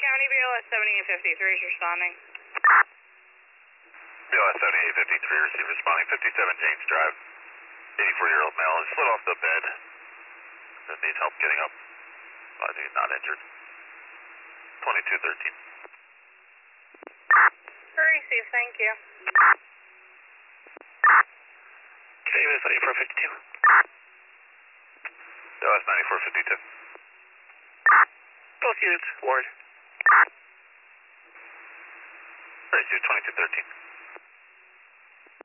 County, BLS 7853 is responding. BLS 7853, receive responding. 57 James Drive. 84-year-old male is slid off the bed. That needs help getting up. He's not injured. 2213. Receive, thank you. Davis 9452. BLS 9452. Both units, Ward. Receive 2213.